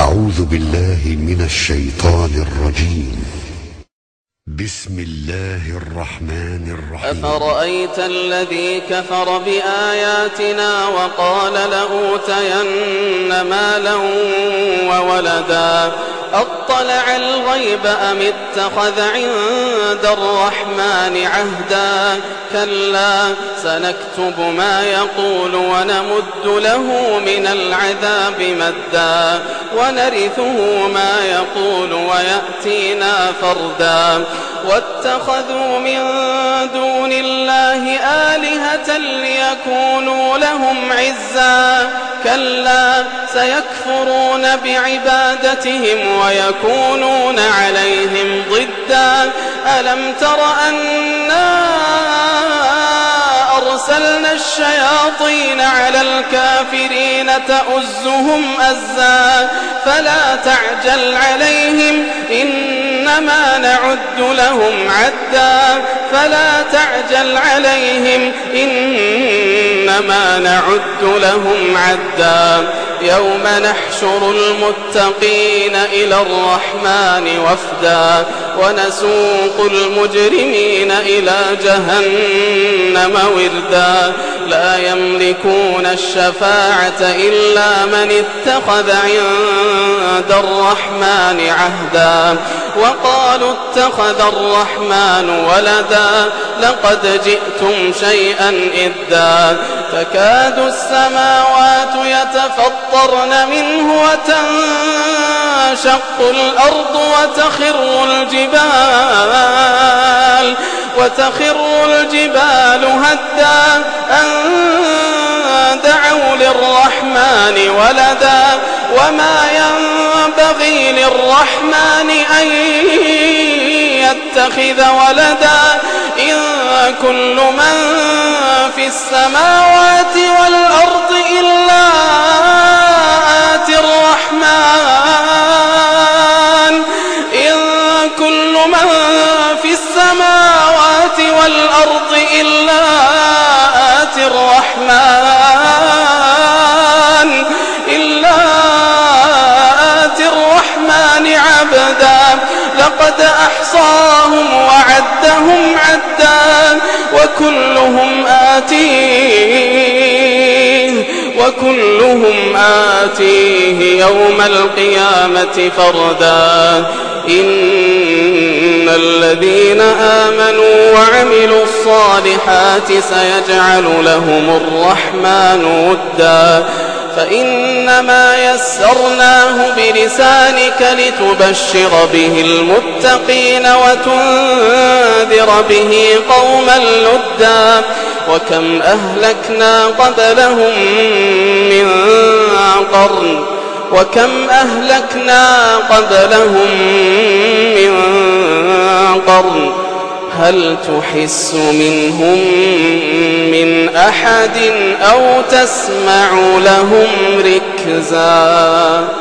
أعوذ بالله من الشيطان الرجيم. بسم الله الرحمن الرحيم. أفرأيت الذي كفر بآياتنا وقال لأوتين مالا وولدا أطلع الغيب أم اتخذ عند الرحمن عهدا كلا سنكتب ما يقول ونمد له من العذاب مدا ونرثه ما يقول ويأتينا فردا واتخذوا من دون الله آلهة ليكونوا لهم عزا كلا سيكفرون بعبادتهم ويكونون عليهم ضدا ألم تر أنا أرسلنا الشياطين على الكافرين تؤزهم أزا فلا تعجل عليهم إنما نعد لهم عدا فلا تعجل عليهم إنما نعد لهم عدا يوم نحشر المتقين إلى الرحمن وفدا ونسوق المجرمين إلى جهنم وردا لا يملكون الشفاعة إلا من اتخذ عند الرحمن عهدا وقالوا اتخذ الرحمن ولدا لقد جئتم شيئا إدا تكاد السماوات يتفطرن منه وتنشق الأرض وتخر الجبال هدا أن دعوا للرحمن ولدا وما ينبغي للرحمن أن يتخذ ولدا إن كل من في السماوات والأرض إلا آتي الرحمن إن كل من في السماوات والأرض إلا آتي الرحمن عبدا لقد أحصاهم وعدهم عدا وكلهم آتيه يوم القيامة فردا إن الذين آمنوا وعملوا الصالحات سيجعل لهم الرحمن ودا فإنما يسرناه بلسانك لتبشر به المتقين وتنذر به قوما لدا وكم أهلكنا قبلهم من قرن هل تحس منهم من أحد أو تسمع لهم ركزا